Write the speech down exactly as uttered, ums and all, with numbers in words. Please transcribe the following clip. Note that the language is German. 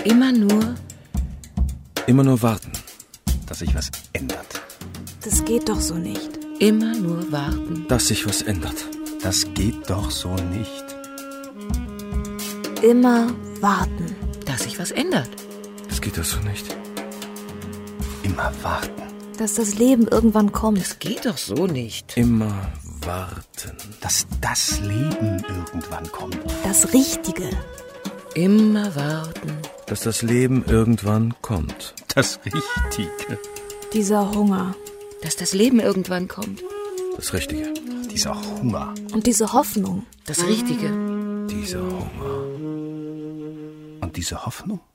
Immer nur... Immer nur warten, dass sich was ändert. Das geht doch so nicht. Immer nur warten. Dass sich was ändert. Das geht doch so nicht. Immer warten. Dass sich was ändert. Das geht doch so nicht. Immer warten. Dass das Leben irgendwann kommt. Das geht doch so nicht. Immer warten. Dass das Leben irgendwann kommt. Das Richtige. Immer warten. Dass das Leben irgendwann kommt. Das Richtige. Dieser Hunger. Dass das Leben irgendwann kommt. Das Richtige. Dieser Hunger. Und diese Hoffnung. Das Richtige. Dieser Hunger. Und diese Hoffnung?